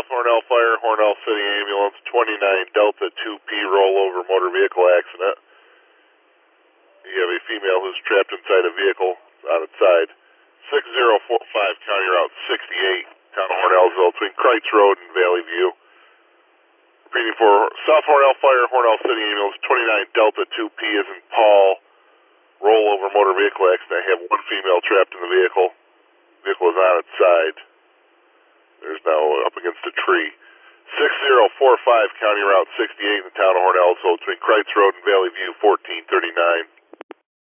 South Hornell Fire, Hornell City Ambulance, 29 Delta 2P rollover motor vehicle accident. You have a female who's trapped inside a vehicle on its side. 6045 County Route 68, town of Hornellsville, between Kreitz Road and Valley View. Repeating for South Hornell Fire, Hornell City Ambulance, 29 Delta 2P as in Paul, rollover motor vehicle accident. I have one female trapped in the vehicle. Vehicle is on its side. There's now up against a tree. 6045 County Route 68 in the town of Hornellsville, between Kreitz Road and Valley View, 1439.